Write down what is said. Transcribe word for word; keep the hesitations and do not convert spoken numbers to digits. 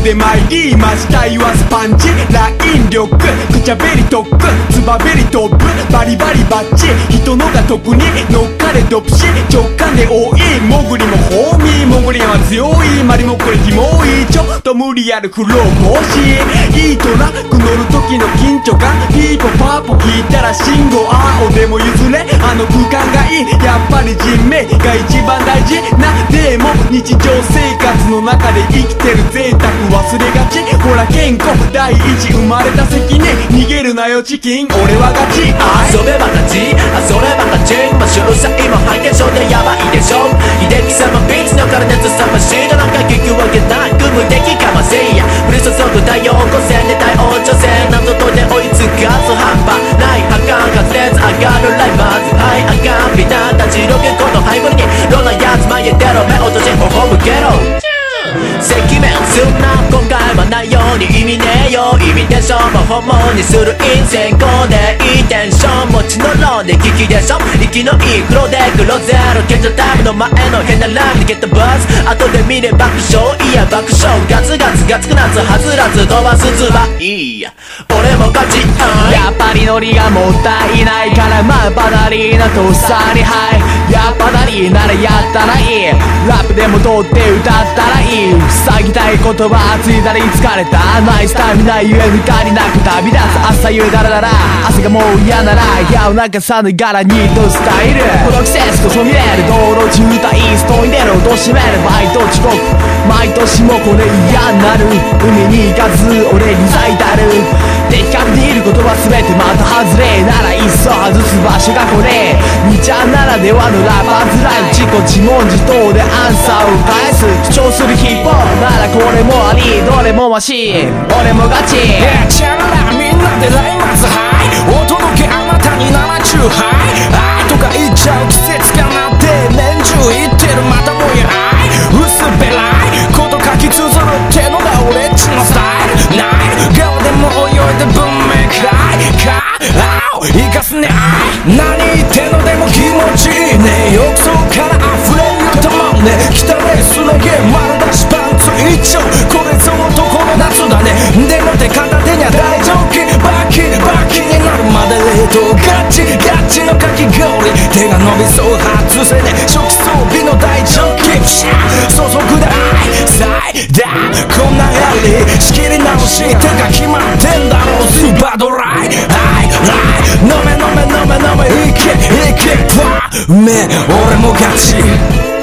腕前いいマジ対話スパンチライン力くちゃべり特訓つばべりトップバリバリバッチ人のが特に乗っかれドプシ直感で多いモグリもホーミーモグリは強いマリもこれキモいちょっと無理ある苦労防止いいトラック乗る時の緊張感ピーポパーポ聞いたら信号青でも譲れあの空間がいいやっぱり人命が一番大事なでも日常生活の中で生きてる贅沢忘れがちほら健康第一生まれた責任逃げるなよチキン俺はガチ遊べば勝ち遊れば勝ちマッシュルサイもハイテンションでヤバいでしょ秀樹様ビーチのから熱さましいだなんか聞くわけなく無敵かませいや降り注ぐ太陽光線で対応調整謎とで追いつかず半端ない破壊滑舌上がるライバーズはいあかんピタたちろけこのハイブリにどんなやつ前へ出ろ目落とし頬向けろ赤面すんな今回はないように意味ねえよイミテーションも本物にする陰線コーでいいテンション持ちのローで聞きでしょ息のいい黒で黒ゼロ賢者タイムの前の変なライブでゲットバズ後で見れ爆笑いや爆笑ガツガツガツくなつはずらず飛ばすつばいいや俺も勝ちやっぱりノリがもったいないからまあバナリーなとっさにはいやっぱなりならやったらいいラップでも通って歌ったらいい塞ぎたい言葉ついたり疲れたナイスタイムないゆえ抜かりなく旅立つ朝夕だらだら汗がもう嫌なら矢を中さぬ柄にとスタイルこの季節こそ見れる道路渋滞ストに出る落としめるバイト遅刻毎年もこれ嫌になる海に行かず俺に咲いたる的確にいることは全てまた外れならいっそ外す場所がこれにちゃんならではのラバーズライブ自己自問自答でアンサーを返す主張するヒップホップならこれもありどれもマシ俺もガチチャララみんなでライマズハイお届けあなたにななじゅうハイ愛とか言っちゃう季節かなって年中言ってるまたもや愛薄っぺらいこと書き綴るってのが俺っちのスタイルない顔でも泳いで文明かいかあお生かすね愛何言ってんのでも気持ちいいね浴槽から溢れるよ玉ね汚ねすね毛丸出しパンツ一丁これぞ男の夏だねでも手片手には大丈夫バキバキになるまで冷凍ガチガチのかき氷手が伸びそう外せね初期装備の大ジョンキプシャー注ぐで愛最大こんなやり仕切り直し手が決まってんだろうスーパードライ愛ライ飲め飲め飲め飲めいけいけパーめ俺もガチ